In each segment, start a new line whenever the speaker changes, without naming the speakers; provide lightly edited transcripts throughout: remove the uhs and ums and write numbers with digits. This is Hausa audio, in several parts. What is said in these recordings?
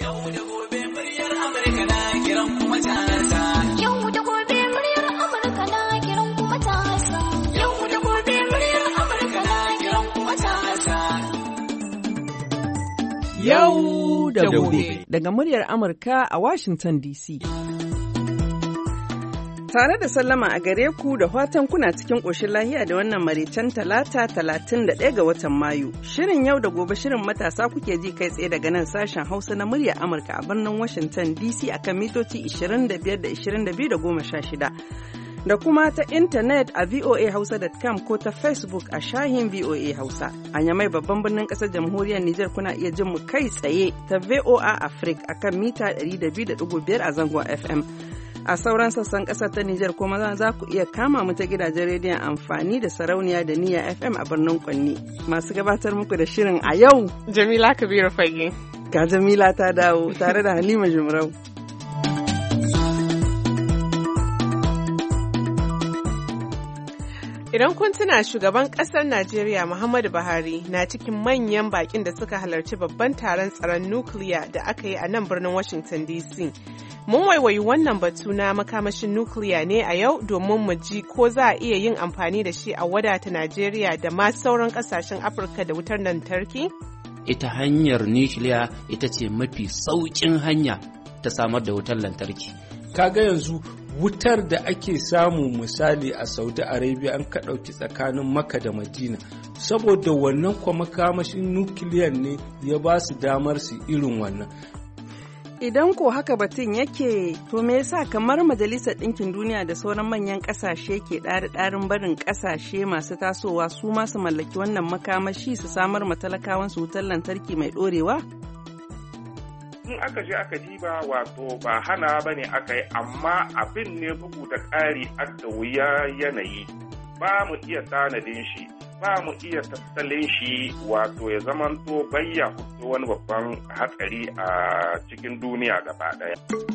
Yau da gobe muryar Amurka na kiran kuma matasa. Yau da gobe muryar Amurka na kiran kuma matasa. Yau da gobe muryar Amurka na kiran kuma matasa.
Yau da gobe. Daga muryar Amurka a Washington DC. Tare da sallama a gare ku da fatan kuna cikin ƙoshin lahiya da wannan maraicen talata 31 ga watan Mayu. Shirin yau da gobe shirin matasa kuke ji kai tsaye daga nan sashen Hausa na muryar Amurka a birnin Washington DC akan mitoci 25 da 22 da 16. Da kuma ta intanet a voahausa.com ko ta Facebook a shahin VOA Hausa. A Yamai babban birnin ƙasar jamhuriyar Nijar kuna iya jin mu kai tsaye ta VOA Africa akan mita 102.5 a zangon FM. A sauran sassan ƙasar ta Nijar kuma za ku iya kama mu ta gidajen rediyon amfani da sarauniya da niyya FM a birnin Kwanni. Masu gabatar muku da shirin a yau.
Jamila Kabiru Fage.
Ga Jamila ta dawo tare da Halima Jumrau.
Idan kun tuna shugaban ƙasar Najeriya Muhammadu Buhari na cikin manyan baƙin da suka halarci babban taron tsaron nukiliya da aka yi a nan birnin Washington DC. Mun waiwayi wannan batu na makamashin nukiliya ne a yau domin mu ji ko za a iya yin amfani da shi a wadata Najeriya da ma sauran ƙasashen Afirka da wutar lantarki?
Ita hanyar nukiliya ita ce mafi sauƙin hanya ta samar da wutar lantarki.
Kaga yanzu wutar da ake samu misali a Saudi Arabia an ka ɗauki tsakanin Makka da Madina saboda wannan kwa makamashin nukiliyan ne ya ba su damar su irin wannan.
Idan ko haka batun yake, to me yasa kamar Majalisar Ɗinkin Duniya da sauran manyan ƙasashe ke ɗari-ɗarin barin ƙasashe masu tasowa su ma su mallaki wannan makamashi su samar ma talakawansu wutar lantarki mai ɗorewa?
In aka je aka diba wato ba hana ba ne aka yi, amma abin ne bugu da ƙari adda wuya yanayi. Ba mu iya tanadin shi, ba mu iya tattalin shi wato ya zamanto bayya hudu wani babban hatsari a cikin duniya gaba ɗaya.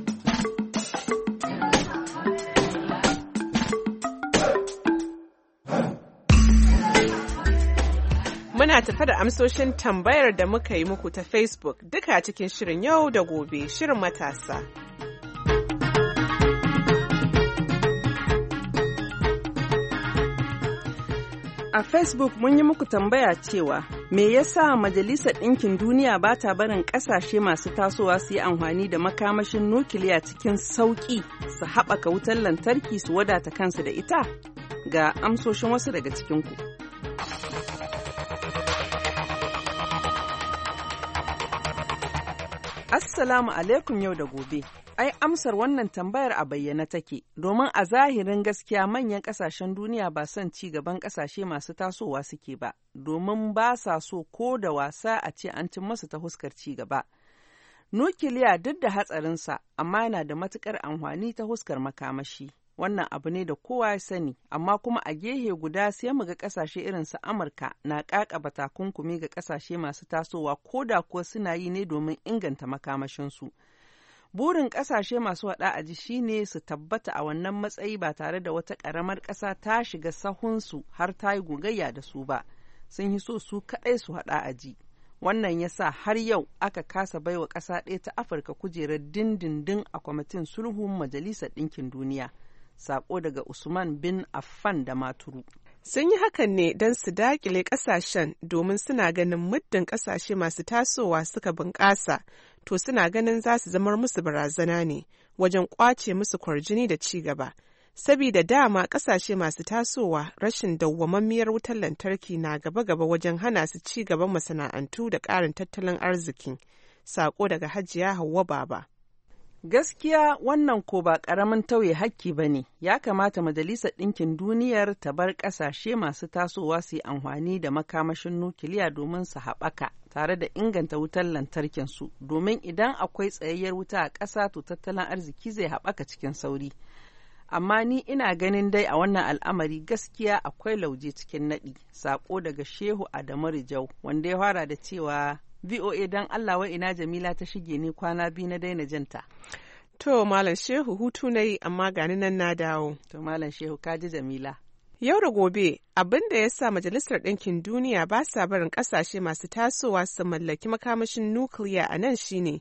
Muna tafa da amsoshin tambayar da muka yi muku ta Facebook duka cikin shirin yau da gobe, shirin matasa.
A Facebook mun yi muku tambaya cewa me yasa Majalisar Ɗinkin Duniya ba ta barin ƙasashe masu tasowa su yi amfani da makamashin nukiliya cikin sauƙi su haɓaka wutar lantarki su wadata kansu da ita? Ga amsoshin wasu daga cikinku. Assalamu alaikum yau da gobe. Ai amsar wannan tambayar a bayyana take, domin a zahirin gaskiya manyan kasashen duniya ba son ci gaban kasashe masu tasowa suke ba, domin ba sa so ko da wasa a ce an cin masu ta huskar ci gaba. Nukiliya duk da hatsarinsa, amma yana da matukar amfani ta huskar makamashi. Wannan abu ne da kowa ya sani, amma kuma a gehe guda sai mu ga kasashe irin su Amurka na ƙaƙaba takunkumi ga kasashe masu tasowa ko da kuwa suna yi ne domin inganta makamashinsu. Burin kasashe masu haɗa aji shine su tabbata a wannan matsayi ba tare da wata ƙaramar ƙasa ta shiga sahunsu har ta yi gogayya da su ba. Sun yi so su kaɗai su haɗa aji. Wannan ya sa har yau aka kasa baiwa ƙasa ɗaya ta Afirka kujerar dindindin a kwamitin sulhun Majalisar Ɗinkin Duniya. Sako daga Usman bin Affan da Maturu.
Sun yi hakan ne don su dakile kasashen domin suna ganin muddin kasashe masu tasowa suka bunƙasa, to suna ganin za su zamar musu barazana ne wajen ƙwace musu kwarjini da ci gaba. Sabida dama kasashe masu tasowa rashin dawwammamiyar wutar lantarki na gaba-gaba wajen hana su ci gaban masana'antu da ƙarin tattalin arziki. Sako daga Hajiya Hauwa Baba.
Gaskiya wannan ko ba ƙaramin tauye hakki ba ne, ya kamata Majalisar Ɗinkin Duniyar ta bar ƙasashe masu tasowa su yi amfani da makamashin nukiliya domin su haɓaka tare da inganta wutar lantarkinsu, domin idan akwai tsayayyar wuta a ƙasa to tattalin arziki zai haɓaka cikin sauri. Amma ni ina ganin dai a wannan al'amari gaskiya akwai lauje cikin naɗi, saƙo daga Shehu Adamu Rijau, wanda ya fara da cewa VOA don Allah wa ina Jamila ta shige ni kwana biyu na daina jinta.
To Malam Shehu hutu na yi amma gani nan na dawo.
To Malam Shehu ka ji Jamila.
Yau da gobe abin da ya sa Majalisar Ɗinkin Duniya ba sa barin ƙasashe masu tasowa su mallaki makamashin nukiliya a nan shine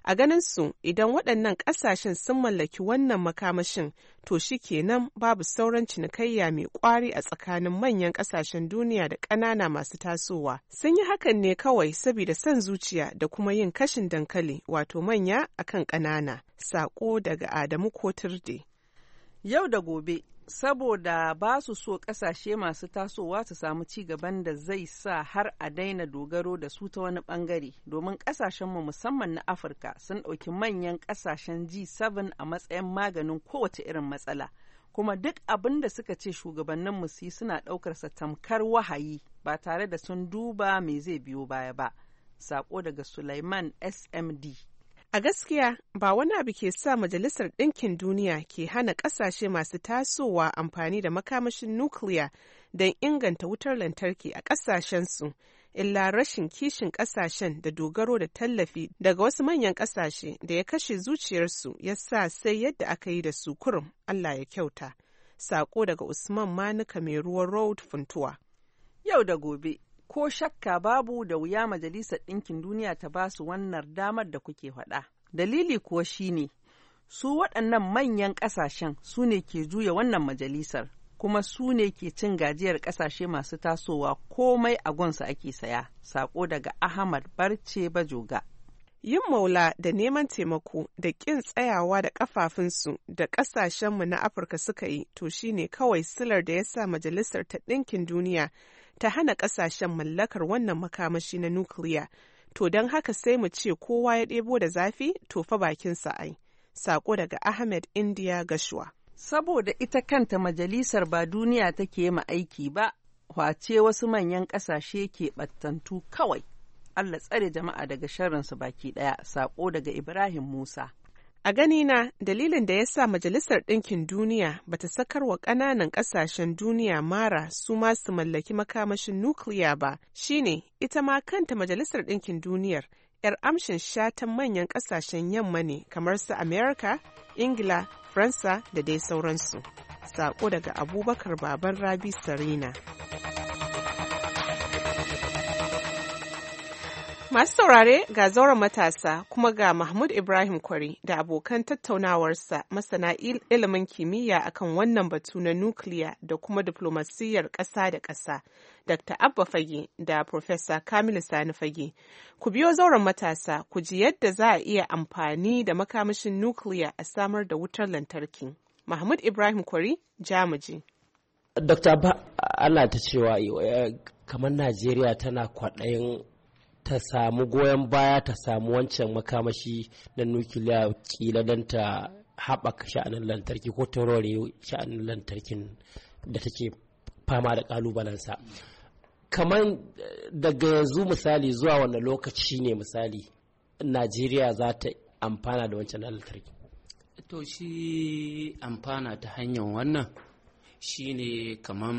A ganin su idan waɗannan ƙasashen sun mallaki wannan makamashin to shi kenan babu sauran cinikayya mai ƙwari a tsakanin manyan ƙasashen duniya da ƙanana masu tasowa. Sun yi hakan ne kawai saboda son zuciya da kuma yin kashin dankali wato manya akan ƙanana. Saƙo daga Adamu Kotirde.
Yau da gobe, saboda ba su so ƙasashe masu tasowa su samu ci gaban da zai sa har a daina dogaro da su ta wani ɓangare, domin ƙasashenmu musamman na Afirka sun ɗauki manyan ƙasashen G7 a matsayin maganin kowace irin matsala, kuma duk abin da suka ce shugabanninmu su yi suna ɗaukarsa tamkar wahayi ba tare da sun duba me zai biyo baya ba. Sako daga Sulaiman SMD.
A gaskiya ba wani abu ke sa Majalisar Ɗinkin Duniya ke hana ƙasashe masu tasowa amfani da makamashin nukiliya don inganta wutar lantarki a ƙasashensu, illa rashin kishin ƙasashen da dogaro da tallafi daga wasu manyan ƙasashe da ya kashe zuciyarsu ya sa sai yadda aka yi da su kurum Allah ya kyauta. Sako daga Usman Manuka mai ruwan Road Funtuwa.
Yau da gobe. Ko shakka babu da wuya Majalisar Ɗinkin Duniya ta ba su wannan damar da kuke faɗa. Dalili kuwa shine su waɗannan manyan ƙasashen su ne ke juya wannan majalisar, kuma su ne ke cin gajiyar ƙasashe masu tasowa komai a gunsu ake saya. Sako daga Ahmad Barce Bajoga.
Yin maula da neman taimako da ƙin tsayawa da ƙafafunsu da ƙasashenmu na Afirka suka yi to shine kawai silar da ya sa Majalisar ta Ɗinkin Duniya ta hana ƙasashen mallakar wannan makamashi na nukiliya, to don haka sai mu ce kowa ya ɗebo da zafi to fa bakinsa ai. Sako daga Ahmed India Gashua.
Saboda ita kanta majalisar ba duniya take ma aiki ba, wace wasu manyan ƙasashe ke ɓattantu kawai. Allah tsare jama'a daga sharrinsu baki ɗaya. Sako daga Ibrahim Musa.
A ganina dalilin da ya sa Majalisar Ɗinkin Duniya bata sakar wa ƙananan ƙasashen duniya mara su ma su mallaki makamashin nukiliya ba shine ita ma kanta Majalisar Ɗinkin Duniyar 'yar amshin shatan manyan ƙasashen yamma ne kamar su Amerika, Ingila, Faransa da dai sauransu. Sako daga Abubakar Baban Rabi Sarina. Masu saurare ga zauren matasa kuma ga Mahmud Ibrahim Kwari da abokan tattaunawarsa masana ilimin kimiyya akan wannan batu na nukiliya da kuma diplomasiyyar ƙasa da ƙasa, Dr. Abba Fage da Professor Kamilu Sani Fage. Ku biyo zauren matasa ku ji yadda za a iya amfani da makamashin nukiliya a samar da wutar lantarki. Mahmud Ibrahim Kwari, Jamuji.
Dr. Abba, ana ta cewa kamar Najeriya tana kwaɗayin ta samu goyon baya ta samu wancan makamashi na nukiliya kila don ta haɓaka sha'anin lantarki ko taurare sha'anin lantarkin da take fama da ƙalubalensa. Kamar daga yanzu misali zuwa wanda lokaci ne misali Najeriya za ta amfana da wancan lantarki?
To shi amfana ta hanyar wannan shi ne kamar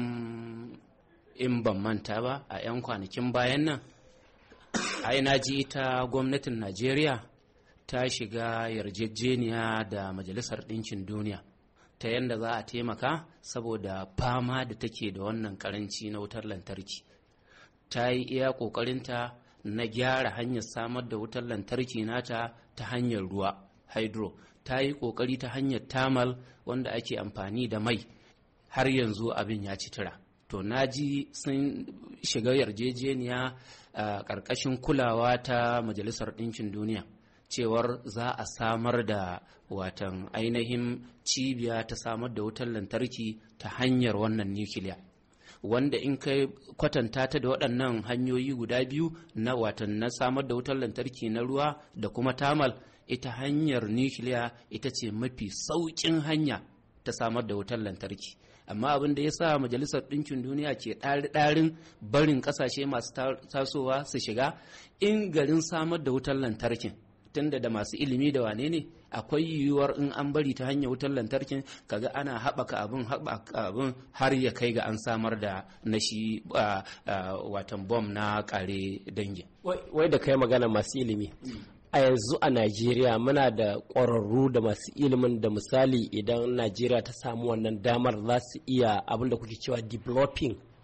in ban manta ba a 'yan kwanakin bayan nan ai na ji ita gwamnatin Najeriya ta shiga yarjejeniya da Majalisar Ɗinkin Duniya ta yadda za a taimaka saboda fama da take da wannan karanci na wutar lantarki. Ta yi iya ƙoƙarinta na gyara hanyar samar da wutar lantarki nata ta hanyar ruwa, hydro. Ta yi ƙoƙari ta hanyar tamal wanda ake amfani da mai, har yanzu abin ya ci tura. To na ji sun shiga yarjejeniya a ƙarƙashin kulawa ta Majalisar Ɗinkin Duniya cewar za a samar da watan ainihin cibiya ta samar da wutar lantarki ta hanyar wannan nukiliya, wanda in kai kwatanta ta da waɗannan hanyoyi guda biyu na watan na samar da wutar lantarki na ruwa da kuma tamal, ita hanyar nukiliya ita ce mafi sauƙin hanya ta samar da wutar lantarki. Amma abin da ya sa Majalisar Ɗinkin Duniya ke ɗari-ɗarin barin ƙasashe masu tasowa su shiga in garin samar da wutar lantarkin, tunda da masu ilimi da wane ne akwai yiwuwar in an bari ta hanyar wutar lantarkin kaga ana haɓaka abin har ya kai ga an samar da na shi watan bom na ƙare dangi.
Wai da kai magana masu ilimi. A yanzu a Najeriya muna da ƙwararru da masu ilimin da misali idan Najeriya ta samu wannan damar za su iya abin da kuke cewa developing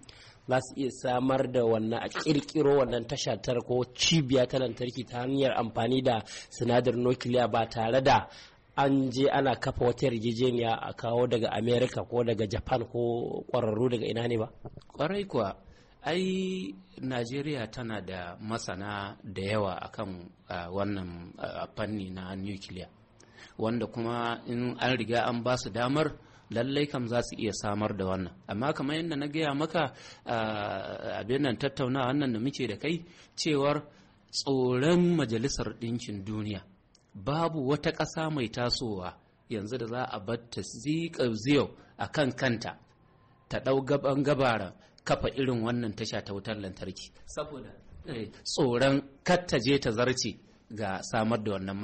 za su iya samar da wannan a kirkiro wannan tasha tara ko cibiya ta lantarki ta hanyar amfani da sinadarin nukiliya ba tare da an je ana kafa wata yarjejeniya a kawo daga America ko daga Japan ko kwararru daga ina ne ba?
Kwarai kuwa, ai Najeriya tana da masana da yawa akan wannan fanni na nukiliya, wanda kuma in an riga an ba su damar lallai kam za su iya samar da wannan. Amma kamar yadda na gaya maka abin nan tattaunawa wannan da muke da kai, cewar tsoron Majalisar Ɗinkin Duniya, babu wata ƙasa mai tasowa yanzu da za a bar ta ziyau a kan kanta ta ɗau gabaran kafa irin wannan tasha ta wutar lantarki, saboda tsoron katta je ta zarce ga samar da wannan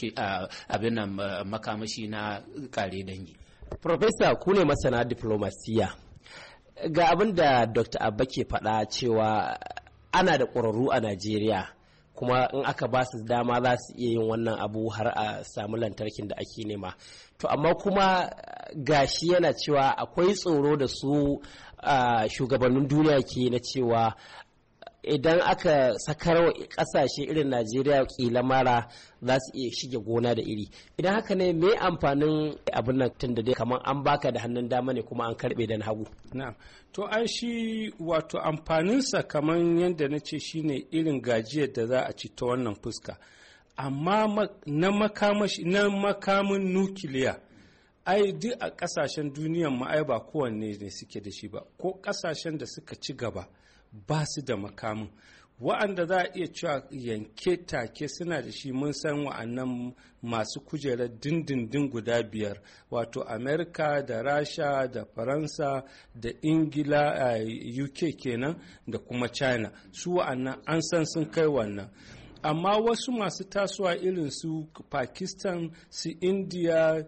makamashi na kare dangi.
Profesa, ku ne masana diplomasiya, ga abin da Dr. Abba ke faɗa cewa ana da ƙwararru a Najeriya, kuma in aka ba su dama za su iya yin wannan abu har a samu lantarkin da ake nema. To amma kuma gashi yana cewa akwai tsoro da su shugabannin duniya ke na cewa idan aka sakar kasashe irin Najeriya kila mara za su iya shige gona da iri. Idan haka ne me amfanin abin nan tun da dai kamar an baka da hannun dama ne kuma an karbe da hagu?
Na'am. To ai shi wato amfaninsa kamar yadda na ce shine irin gajiyar da za a ci ta wannan fuska. Amma na makamin nukiliya ai duk a kasashen duniyan ma ai ba kowanne ne suke da shi ba, ko kasashen da suka ci gaba ba su da makamin. Wa'anda za a iya cewa yanke take suna da shi, mun san wa'annan masu kujerar dindindin guda 5, wato Amerika da Rasha da Faransa da Ingila, UK kenan, da kuma China. Su wa'annan an san sun kai wannan. Amma wasu masu tasowa irin su Pakistan, su India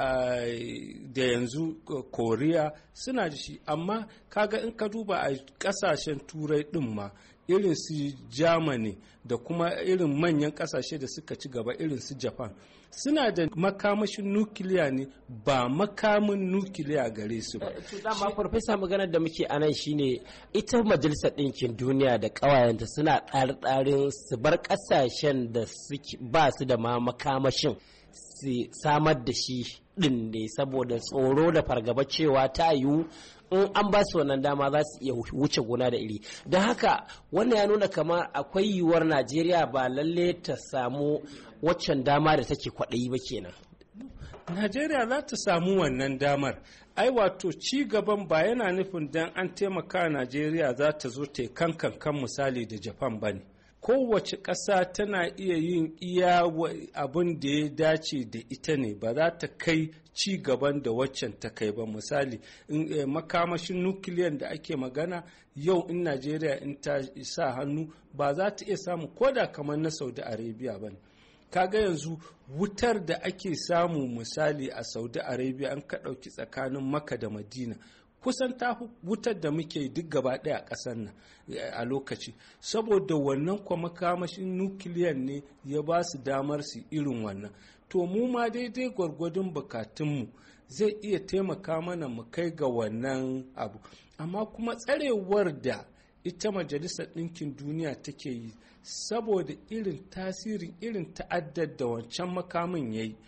da yanzu Korea suna da shi. Amma kaga in ka duba a kasashen turai din ma, irin su Germany da kuma irin manyan kasashe da suka ci gaba irin su Japan, suna da makamashin nukiliya ne, ba makamin nukiliya gare su ba.
Dama farfesa, maganar da muke anan shine ita Majalisar Ɗinkin Duniya da ƙawayenta suna ɗarin su bar ƙasashen da ba su da ma makamashin su samar da shi ɗin ne, saboda tsoro da fargaba cewa ta yiwu in an ba su wannan dama za su iya wuce gona da iri. Don haka wannan ya nuna kamar akwai yiwuwar Najeriya ba lalle ta samu waccan dama da take kwaɗayi ba kenan.
Najeriya za ta samu wannan damar. Ai wato ci gaban ba yana nufin dan an taimaka Najeriya za ta zo ta kan misali da Japan ba ne. Kowace ƙasa tana iya yin iya abin da ya dace da ita ne, ba za ta kai ci gaban da waccan ta kai ba. Misali makamashin nukiliyan da ake magana yau, in Najeriya in ta sa hannu ba za ta iya samu koda kamar na Saudi Arabia ba ne. Kaga yanzu wutar da ake samu misali a Saudi Arabia an ka ɗauki tsakanin Makka da Madina, kusan ta wutar da muke duk gaba ɗaya a ƙasar nan a lokaci, saboda wannan kwa makamashin nukiliyan ne ya ba su damar su irin wannan. To mu ma daidai gwargwadon bukatunmu zai iya taimaka mana mu kai ga wannan abu. Amma kuma tsarewar da ita Majalisar Ɗinkin Duniya take yi, saboda irin tasirin irin ta'addar da wancan makamin ya yi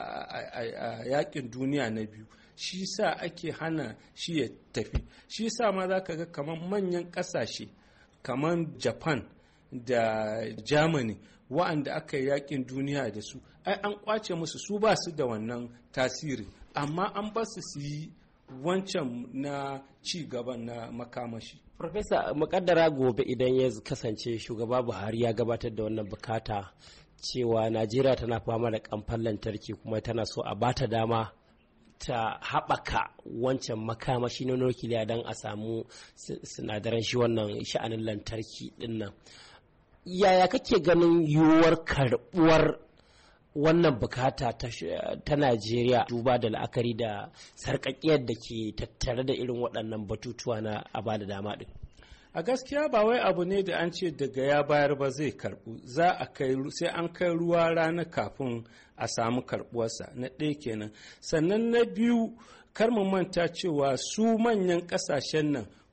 a yakin duniya na biyu, shi sa ake hana shi ya tafi. Shi sa ma za ka ga kamar manyan ƙasashe kamar Japan da Germany wa'anda aka yi yakin duniya da su, ai an kwace musu, su ba su da wannan tasiri, amma an ba su yi wancan na ci gaban na makamashi.
Profesa, mukaddara gobe idan ya kasance shugaba Buhari ya gabatar da wannan bukata cewa Najeriya tana fama da kamfan lantarki kuma tana so a bata dama ta haɓaka wancan makamashi na nukiliya don a samu sinadaran shi wannan sha'anin lantarki dinnan. Yaya kake ganin yiwuwar karɓuwar wannan bukata ta Najeriya duba da la'akari da sarƙaƙiyar da ke tattare da irin waɗannan batutuwa na a ba da dama ɗin?
A gaskiya ba wai abu ne da an ce daga ya bayar ba zai karɓu, sai an kai ruwa rana kafin a samu karɓuwarsa, na ɗaya kenan. Sannan na biyu, kar mu manta cewa su manyan ƙasashen nan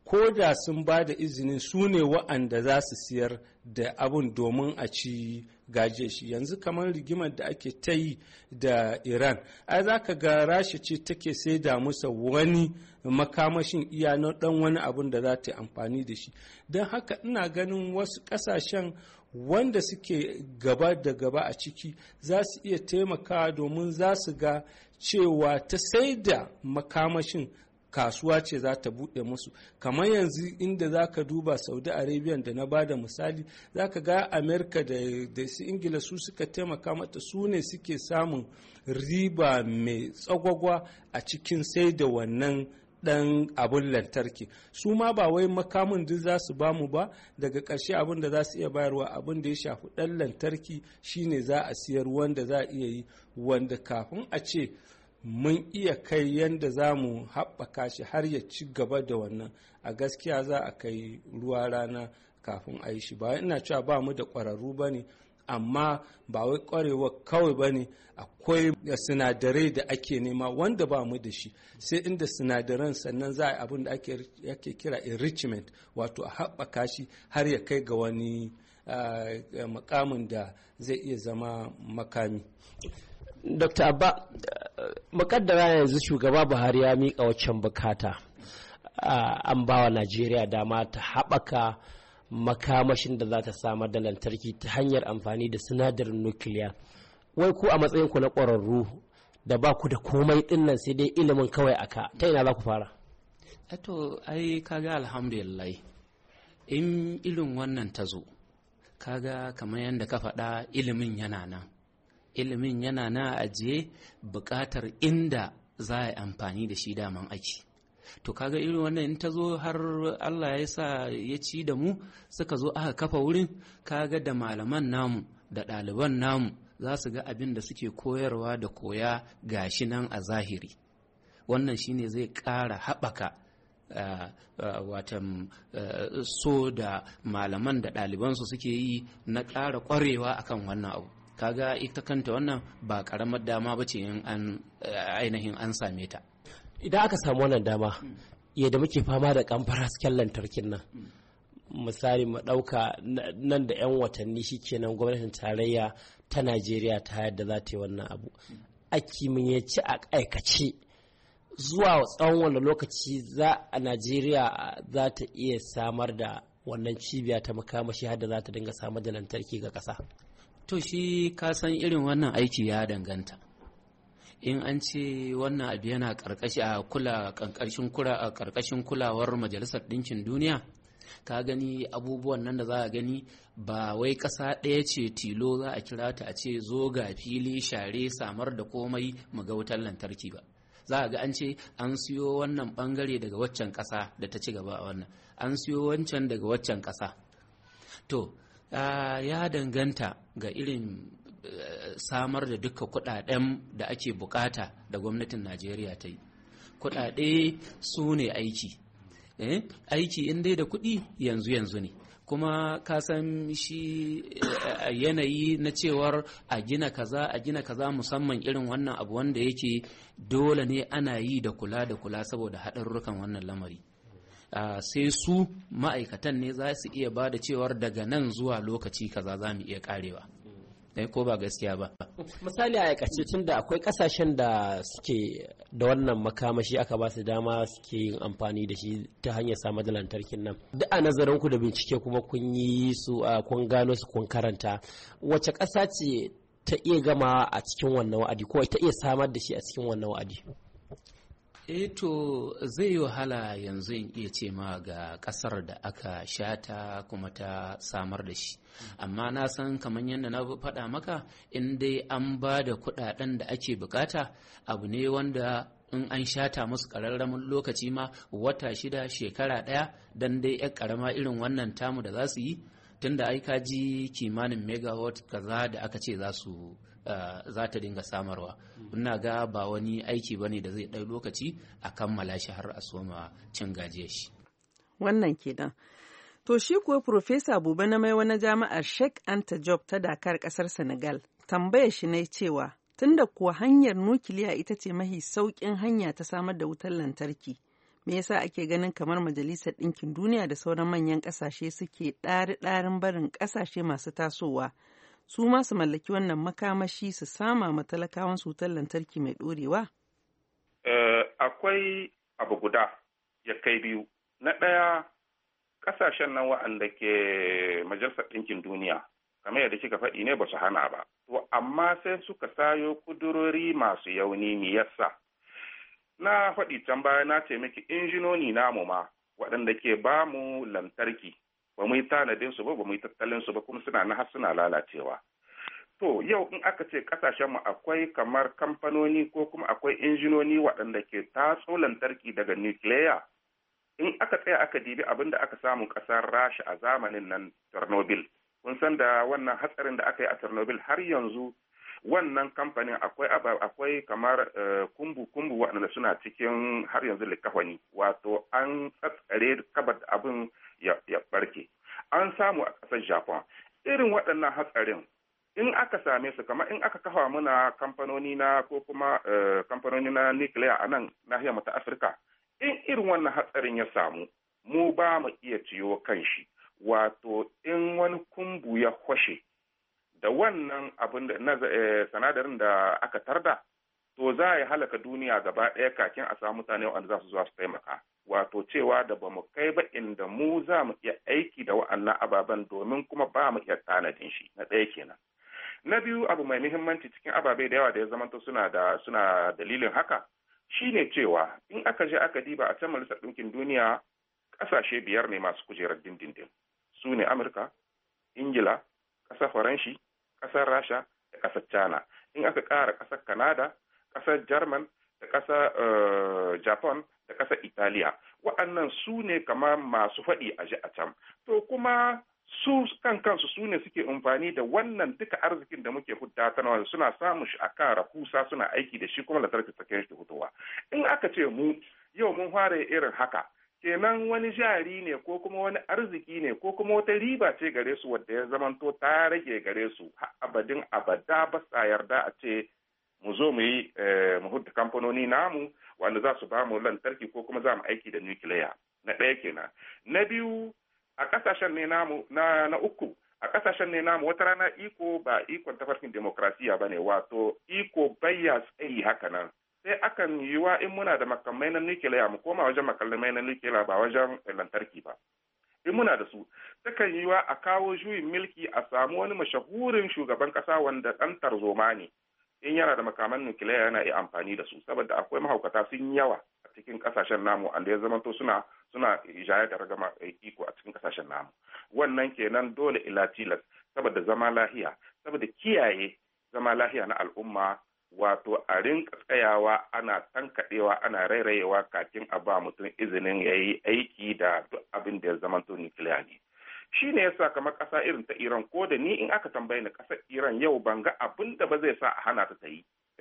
ko da sun ba da izinin su ne wa'anda za su siyar da abun domin a ci gaje shi. Yanzu kamar rigimar da ake ta yi da Iran, ai za ka ga Rasha ce take sai da musa wani makamashin iya na dan wani abun da za ta yi amfani da shi. Don haka ina ganin wasu kasashen wanda suke gaba da gaba a ciki za su iya taimakawa domin za su ga cewa ta sai da makamashin kasuwa ce za ta buɗe musu. Kamar yanzu inda za ka duba Saudi Arabia da na bada misali, za ka ga Amerika da su Ingila su suka taimaka mata, su ne suke samun riba mai tsagwagwa a cikin sai da wannan dan abun lantarki. Su ma ba wai makamin duk za su bamu ba, daga ƙarshe abin da za su iya bayarwa abin da ya shafi ɗan lantarki shine za a siyar, wanda za a iya yi, wanda kafin a ce mun iya kai yadda za mu haɓaka shi har ya ci gaba da wannan, a gaskiya za a kai ruwa rana kafin a yi shi. Ba ina cewa ba mu da ƙwararru ba ne, amma ba wai ƙwarewa kawai ba ne, akwai sinadarai da ake nema wanda ba mu da shi, sai inda sinadaran sannan za a yi abin da ake kira enrichment, wato a haɓaka shi har ya kai ga wani makamin da zai iya zama makami.
Dr. Abba, makaddara yanzu shugaba Buhari ya miƙa waccan bukata, an ba wa Najeriya dama ta haɓaka makamashin da za ta samar da lantarki ta hanyar amfani da sinadarin nukiliya. Wai ku a matsayinku na ƙwararru da ba ku da komai ɗin nan sai dai ilimin kawai aka, ta ina za ku fara?
Eto, ai kaga alhamdulillah, in irin wannan ta zo, kaga kamar yadda ka faɗa, ilimin yana nan a ajiye, buƙatar inda za a yi amfani da shi daman aiki. To kaga irin wannan in ta zo har Allah ya sa ya ci da mu, suka zo aka kafa wurin, kaga da malaman namu da ɗaliban namu za su ga abin da suke koyarwa da koya gashi nan a zahiri. Wannan shine zai ƙara haɓaka watan so da malaman da ɗalibansu suke yi na ƙara ƙwarewa akan wannan abu. Kaga ita kanta wannan ba ƙaramar dama ba ce in ainihin an same ta.
Idan aka samu wannan dama, yadda muke fama da kamfar hasken lantarkin nan, misali mu ɗauka nan da 'yan watanni shikenan gwamnatin tarayya ta Najeriya ta yadda za ta yi wannan abu. A kimiyyace, a aikace, zuwa tsawon wanda lokaci a Najeriya za ta iya samar da wannan cibiya ta makamashi har da za ta dinga samar da lantarki ga ƙasa?
To shi ka san irin wannan aiki ya danganta. In an ce wannan abu yana ƙarƙashin kulawar Majalisar Ɗinkin Duniya, ka gani abubuwan nan da za a gani ba wai ƙasa ɗaya ce tilo za a kira ta a ce zo ga fili share samar da komai mu ga wutar lantarki ba. Za a ga an ce an siyo wannan ɓangare daga waccan ƙasa da ta ci gaba a wannan, an siyo wancan daga waccan ƙasa. To ya danganta ga irin samar da duka kudaden da ake bukata da gwamnatin Najeriya ta yi. Kudade su ne aiki. Aiki in dai da kudi yanzu ne. Kuma ka san shi yanayi na cewar a gina kaza musamman irin wannan abu wanda yake dole ne ana yi da kula saboda haɗarurrukan wannan lamari. Sai su ma'aikatan ne za su iya ba da cewar daga nan zuwa lokaci kaza za mu iya karewa. Ko ba gaskiya ba.
Misali a aikace, tun da akwai kasashen da suke da wannan makamashi aka ba su dama suke yin amfani da shi ta hanyar samar da lantarkin nan. Duk a nazarinku da bincike kuma kun yi su, kun gano su, kun karanta, wace ƙasa ce ta iya gama a cikin wannan wa'adi ko ta iya samar da shi a cikin wannan wa'adi?
To zai yi wahala yanzu in iya ce ma ga kasar da aka shata kuma ta samar da shi, amma na san kamar yadda na faɗa maka, in dai an ba da kuɗaɗen da ake bukata, abu ne wanda in an shata musu ƙararramin lokaci ma wata 6 shekara 1 dan dai yar ƙarama irin wannan tamu da za su yi, tunda ai ka ji kimanin megawatt kaza da aka ce za ta dinga samarwa. Ina ga ba wani aiki bane da zai ɗau lokaci a kammala shi har a soma cin gajiyar shi.
Wannan kenan. To shi kuwa Profesa Buba na mai wani jami'ar Sheikh Anta Diop ta Dakar ƙasar Senegal, tambayar shi ne cewa tunda kuwa hanyar nukiliya ita ce mahi sauƙin hanya ta samar da wutar lantarki, Me yasa ake ganin kamar Majalisar Ɗinkin Duniya da sauran manyan ƙasashe suke ɗari-ɗarin barin ƙasashe masu tasowa su ma su mallaki wannan makamashi su sama ma talakawan su wutar lantarki mai ɗorewa?
Akwai abu guda ya kai biyu. Na ɗaya, ƙasashen nan wa'anda ke Majalisar Ɗinkin Duniya, kamar yadda kika faɗi ne ba su hana ba. To, amma sai suka sayo kudurori masu yauni me yasa. Na faɗi can baya na ce miki injinoni namu ma waɗanda ke ba mu lantarki ba mu yi tanadin su ba mu yi tattalin su ba kuma suna na har suna lalacewa. To yau in aka ce kasashen mu akwai kamar kamfanoni ko kuma akwai injinoni waɗanda ke tatso lantarki daga nukiliya, in aka tsaya aka dibi abin da aka samu ƙasar Rasha a zamanin nan Chernobyl, kun san da wannan hatsarin da aka yi a Chernobyl har yanzu wannan kamfanin akwai kamar kumbu waɗanda suna cikin har yanzu likafani, wato an tsatsare kabar abin ya barke. An samu a ƙasar Japan irin waɗannan hatsarin in aka same su, kamar in aka kafa muna kamfanoni na ko kuma kamfanoni na nukiliya a nan nahiyar mu ta Afirka, in irin wannan hatsarin ya samu mu ba mu iya ciyo kan shi, wato in wani kumbu ya kwashe da wannan abin da na sanadarin da aka tarda, to za a yi halaka duniya gaba ɗaya kakin a samu mutane wanda za su zuwa su taimaka. Wato cewa da ba mu kai ba inda mu za mu iya aiki da wa'annan ababen domin kuma ba mu iya tanadin shi. Na ɗaya kenan. Na biyu, abu mai muhimmanci cikin ababai da yawa da ya zamanto suna dalilin haka shine cewa in aka je aka diba a can Majalisar Ɗinkin Duniya ƙasashe 5 ne masu kujerar dindindin. Su ne Amurka, Ingila, ƙasar Faranshi, ƙasar Rasha da ƙasar China. In aka ƙara ƙasar Canada, ƙasar German da ƙasar Japan da ƙasar Italiya. Waɗannan su ne kamar masu faɗi a ji a can. To kuma su kansu su ne suke amfani da wannan duka arzikin da muke hudda ta nawa, suna samun shi akan rahusa, suna aiki da shi kuma lantarki ta kai shi hutuwa. In aka ce mu yau mun fara irin haka, kenan wani jari ne ko kuma wani arziki ne ko kuma wata riba ce gare su wadda ya zamanto ta rage gare su abadin abada ba sa yarda a ce mu zo mu yi mu hudda kamfanoni namu wanda za su ba mu lantarki ko kuma za mu aiki da nukiliya. Na ɗaya kenan. Na biyu, a ƙasashen ne namu na uku, a ƙasashen ne namu wata rana iko ba ikon tafarkin demokrasiya ba ne, wato iko bayya tsayi haka nan. Sai akan yi wa in muna da makamai na nukiliya mu koma wajen makamai na nukiliya ba wajen lantarki ba. In muna da su, takan yi wa a kawo juyin milki a samu wani mashahurin shugaban ƙasa wanda ɗan tarzoma ne. In yana da makaman nukiliya yana iya amfani da su, saboda akwai mahaukata sun yawa a cikin ƙasashen namu wanda ya zamanto suna ijaya da ragama iko a cikin ƙasashen namu. Wannan kenan dole ila tilas saboda zama lahiya, saboda kiyaye zama lahiya na al'umma, wato a rinka tsayawa ana tankaɗewa ana rairayewa kakin a ba mutum izinin ya yi aiki da duk abin da ya zamanto nukiliya ne. Shi ne yasa kamar ƙasa irin ta Iran, ko da ni in aka tambaye ni ƙasar Iran yau ban ga abin da ba zai sa a hana ta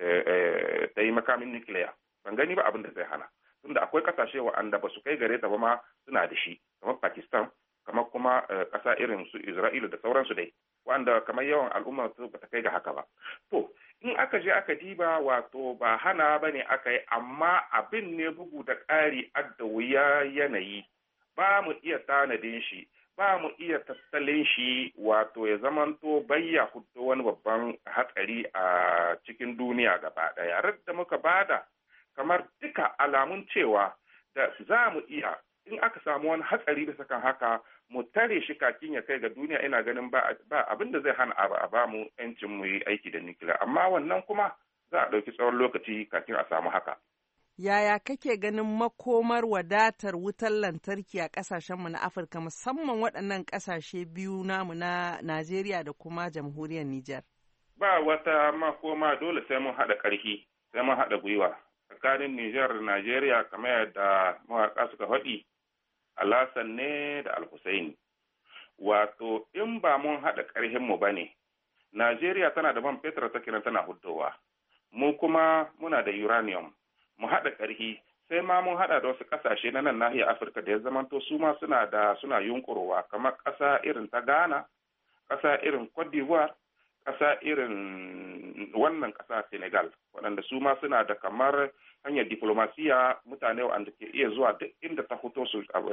yi makamin nukiliya. Ban gani ba abin da zai hana. Tunda akwai ƙasashe wa'anda ba su kai gare ta ba ma suna da shi, kamar Pakistan, kamar kuma ƙasa irin su Isra'ila da sauransu dai, wanda kamar yawan al'umma su ba ta kai ga haka ba. To, in aka je aka diba, wato ba hana ba ne aka yi, amma abin ne bugu da ƙari adda wuya yanayi. Ba mu iya tanadin shi, ba mu iya tattalin shi, wato ya zamanto bayya hudu wani babban hatsari a cikin duniya gaba ɗaya. Da muka bada kamar duka alamun cewa da za mu iya in aka samu wani hatsari da sakan haka mu tare shi kakin ya kai ga duniya, ina ganin ba abin da zai hana a ba mu yancin mu yi aiki da nukiliya, amma wannan kuma za a ɗauki tsawon lokaci kafin a samu haka.
Yaya kake ganin makomar wadatar wutar lantarki a ƙasashenmu na Afirka, musamman waɗannan ƙasashe biyu namu na Najeriya da kuma jamhuriyar Nijar?
Ba wata makoma, dole sai mun haɗa ƙarfi, sai mun haɗa gwiwa tsakanin Nijar da Najeriya, kamar yadda mawaƙa suka faɗi, Alhassan ne da Alhussaini. Wato in ba mun haɗa ƙarfinmu ba ne, Najeriya tana da man fetur ta kiran tana huddowa, mu kuma muna da uranium. Mu haɗa ƙarfi, sai ma mun haɗa da wasu ƙasashe na nan nahiyar Afirka da ya zamanto su ma suna yunkurowa, kamar ƙasa irin ta Ghana, ƙasa irin Cote d'Ivoire, ƙasa irin wannan ƙasa Senegal, waɗanda su ma suna da kamar hanyar diplomasiya, mutane wanda ke iya zuwa duk inda ta fito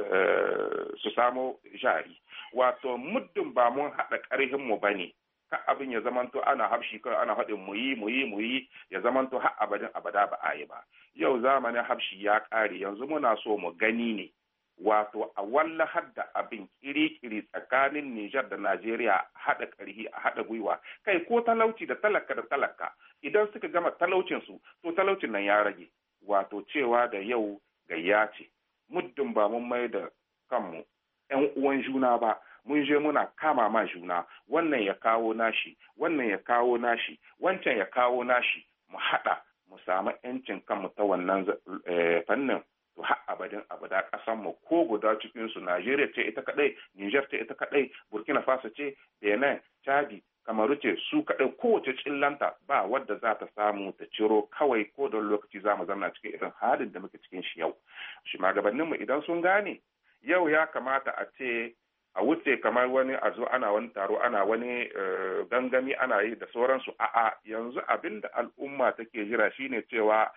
su samo jari. Wato muddin ba mun haɗa ƙarhinmu ba ne, ka abin ya zamanto ana habshi kai ana haɗin mu yi ya zamanto har abadin abada ba a yi ba. Yau zamanin habshi ya ƙare, yanzu muna so mu gani ne, wato a wallahar da abin kiri-kiri tsakanin Nijar da Najeriya, haɗa ƙarhi a haɗa gwiwa, kai ko talauci da talaka idan suka gama talaucinsu to talaucin nan ya rage. Wato cewa da yau gayya ce, muddin ba mun mai da kanmu 'yan uwan juna ba, mun je muna kama ma juna, wannan ya kawo nashi, wannan ya kawo nashi, wancan ya kawo nashi, mu haɗa mu samu 'yancin kanmu ta wannan fannin, to har abadin abada ƙasan mu ko guda cikin su, Najeriya ce ita kadai, Niger ce ita kadai, Burkina Faso ce, Benin, Chadi, Kamaru ce su kadai, kowace cillanta ba wadda za ta samu ta ciro kawai ko da lokaci za mu zanna cikin irin halin da muke cikin shi yau. Shugabanninmu idan sun gane, yau ya kamata a ce a wuce kamar wani a zo ana wani taro ana wani gangami ana yi da sauransu. A'a, yanzu abin da al'umma take jira shine cewa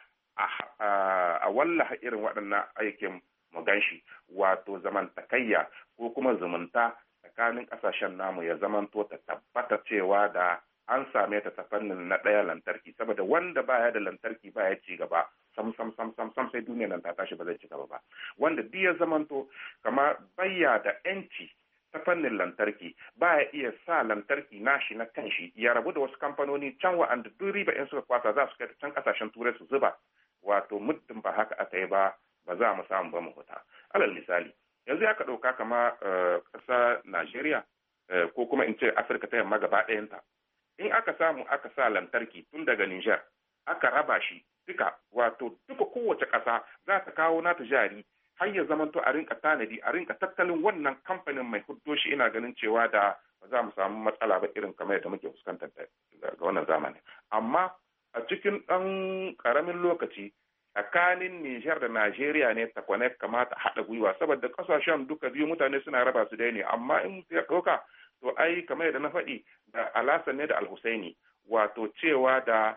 a wallaha irin waɗannan aikin mu ganshi, wato zamantakayya ko kuma zumunta tsakanin ƙasashen namu ya zamanto ta tabbata cewa da an same ta ta fannin na ɗaya lantarki, saboda wanda baya da lantarki baya ci gaba sam sai duniya nan ta tashi ba zai ci gaba ba. Wanda duk ya zamanto kama bayya da 'yanci ta fannin lantarki baya iya sa lantarki nashi na kanshi ya rabu da wasu kamfanoni can wa'anda duk riba in suka kwasa za su kai can kasashen turai su zuba. Wato muddin ba haka aka yi ba za mu samu ba mu huta. Alal misali yanzu ya ka ɗauka kama ƙasa Najeriya ko kuma in ce Afirka ta yamma gaba ɗayanta, in aka samu aka sa lantarki tun daga Niger aka raba shi duka, wato duka kowace ƙasa za ta kawo nata jari har ya zamanto a rinka tanadi a rinka tattalin wannan kamfanin mai huddo shi, ina ganin cewa da ba za mu samu matsala ba irin kamar yadda muke fuskantar ga wannan zamani. Amma a cikin ɗan ƙaramin lokaci tsakanin Nijar da Najeriya ne ta kwane kamata haɗa gwiwa, saboda ƙasashen duka biyu mutane suna raba su dai ne, amma in ya ɗauka to ai kamar yadda na faɗi da Alhassan ne da Alhusaini, wato cewa da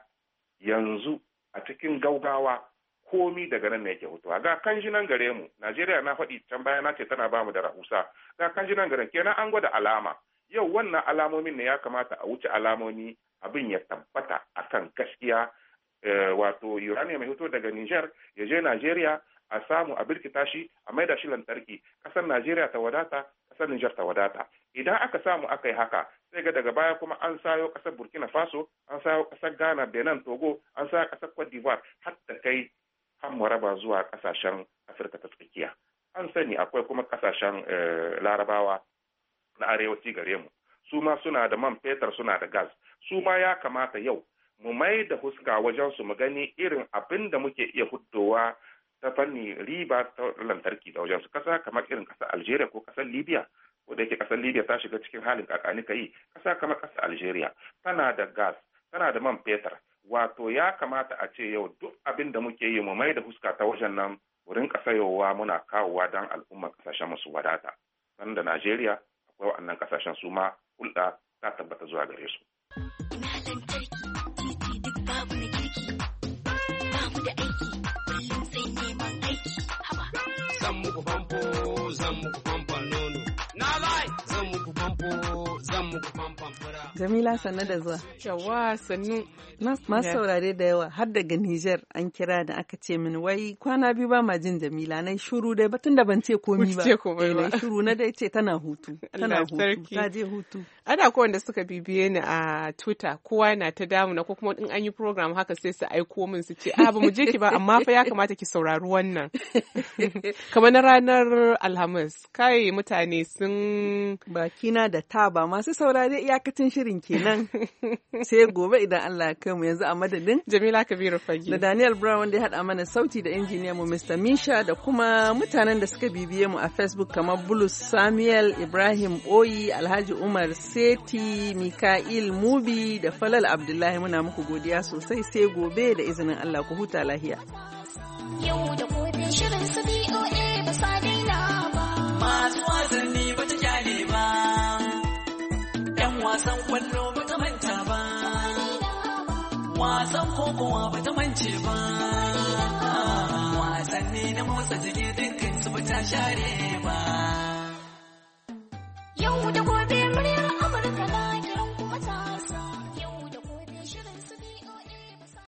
yanzu a cikin gaugawa komi daga nan ne yake hutuwa. Ga kanji nan gare mu Najeriya, na faɗi can baya na ce tana bamu da rahusa, ga kanji nan gare kenan an gwada alama. Yau wannan alamomin ne ya kamata a wuce alamomi, abin ya tabbata akan gaskiya. Wato uranium mai hito daga Niger ya je Najeriya, a samu a birkita shi a maida shi lantarki, kasar Najeriya ta wadata, kasar Niger ta wadata. Idan aka samu aka yi haka, sai ga daga baya kuma an sayo kasar Burkina Faso, an sayo kasar Ghana, Benin, Togo, an sayo kasar Cote d'Ivoire, har ta kai mu raba zuwa kasashen Afirka ta tsakiya. An sani akwai kuma kasashen Larabawa na arewaci gare mu, su ma suna da man fetur, suna da gas. Su ma ya kamata yau mu mai da huska wajen su mu gani irin abin da muke iya huddowa ta fanni riba ta lantarki da wajen su. Kasa kamar irin kasar Algeria ko kasar Libya, ko da yake kasar Libya ta shiga cikin halin kakani kai, kasa kamar kasar Algeria tana da gas, tana da man fetur. Wato ya kamata a ce yau duk abin da muke yi mu mai da huska ta wajen nan, wurin kasayowa muna kawowa don al'ummar kasashen masu wadata. Nan da Najeriya akwai waɗannan kasashen su ma hulɗa ta tabbata zuwa gare su.
Ina lantarki, titi duk babu na kirki, bamu da aiki, kullum sai neman aiki. Haba.
Zan muku famfon nono. Na lai. Zan muku famfon fura.
Jamila sannu da zuwa.
Yawa sannu.
Masu saurare da yawa har daga Nijar an kira da aka ce mini wai kwana biyu ba ma jin Jamila, na shuru dai batun da ban ce komi ba. Na shuru na dai ce tana hutu. Ta je hutu.
Ana ko wanda suka bibiye ni a Twitter, kowa na ta damuna ko kuma in an yi program haka sai su aiko min su ce ba mu je ki ba amma fa ya kamata ki saurari wannan. Kamar na ranar Alhamis, kai mutane sun
bakina da taba masu saurare iyakacin shirin kenan. Sai gobe idan Allah ya kai mu, yanzu a madadin
Jamila Kabiru Fage
da Daniel Brown wanda ya haɗa mana sauti da injiniyan mu Mr. Misha, da kuma mutanen da suka bibiye mu a Facebook kamar Bulus Samuel, Ibrahim Oyi, Alhaji Umar Seti, Mika'il Mubi da Falal Abdullahi. Muna muku godiya sosai, sai gobe da izinin Allah, ku huta lahiya.
Yau da gobe shirin su BOA ba sa daina ba.
Masu wasanni ba ta kyale ba, 'yan wasan kwallo ba ta manta ba.
ko kuwa ba ta mance ba. Wasanni na motsa jiki dukkan su ba ta share ba. Yau da gobe muryar